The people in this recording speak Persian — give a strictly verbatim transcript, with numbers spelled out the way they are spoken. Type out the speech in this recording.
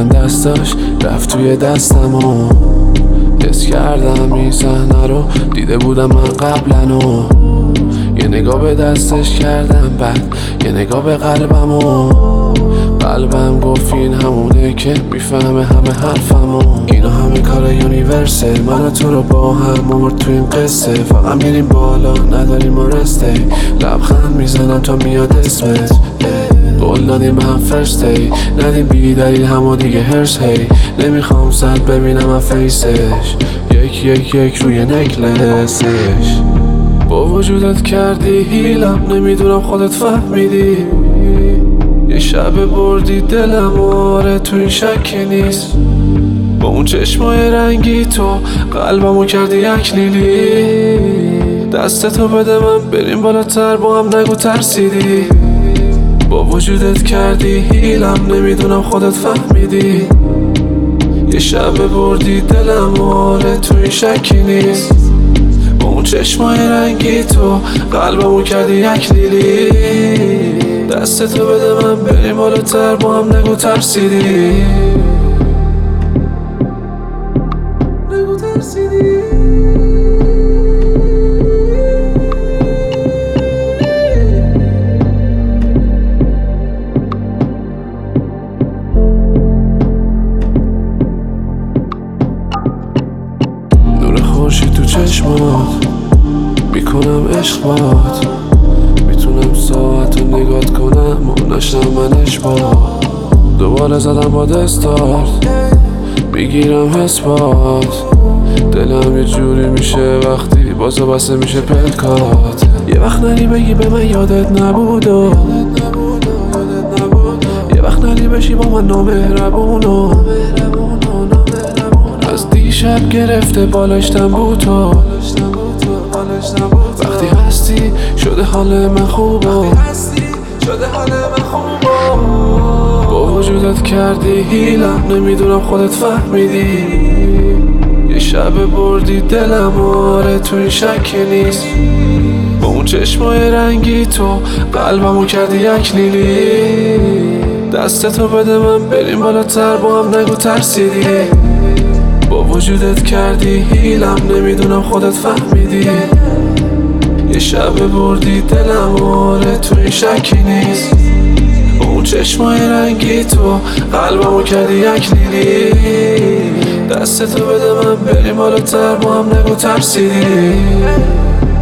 دیدم دستاش رفت توی دستم و حس کردم این صحنه رو دیده بودم من قبلا و یه نگاه به دستش کردم، بعد یه نگاه به قلبم و قلبم گفت این همونه که میفهمه همه حرفم و اینا همه کار یونیورسه، من و تو رو با هم مرد تو این قصه، فقط میریم بالا نداریم ما رسته، لبخند میزنم تا میاد اسمت، قول دادیم هم فرست دی، ندیم بی دلیل همو دیگه هرس هی، نمیخوام صد ببینم من فیسش، یک یک یک روی نکلسش، با وجودت کردی هیلم، نمیدونم خودت فهمیدی، یه شب بردی دلم آره تو این شکی نیست، با اون چشمای رنگی تو قلبمو کردی یک لیلی، دستتو بده من بریم بالاتر با هم نگو ترسیدی، با وجودت کردی هیلم، نمیدونم خودت فهمیدی، یه شب بردی دلم آره تو این شکی نیست، با اون چشمای رنگی تو قلبمو کردی یک لیلی، دستتو بده من بریم بالاتر با هم نگو ترسیدی، نگو ترسیدی. نور خورشید تو چشمات میکنم عشق بات، میتونم ساعت رو نگات کنم و نشم من اشبات، دوباره زدم با دستارت میگیرم حس بات، دلم یه جوری میشه وقتی بازو بسته میشه پلکات، یه وقت نری بگی به من یادت نبود و یه وقت نری بشی با من نامهربون و از دیشب گرفته بالشتم بود تو، وقتی هستی شده حال من خوب و با وجودت کردی هیلم، نمیدونم خودت فهمیدی، یه شب بردی دلم آره تو این شکی نیست، با اون چشمای رنگی تو قلبمو کردی یک لیلی، دستتو بده من بریم بالاتر با هم نگو ترسیدی، با وجودت کردی هیلم، نمیدونم خودت فهمیدی، یه شب بردی دلم آره تو این شکی نیست، با اون چشمای رنگی تو قلبمو کردی یک لیلی، دستتو بده من بریم بالاتر با هم نگو ترسیدی.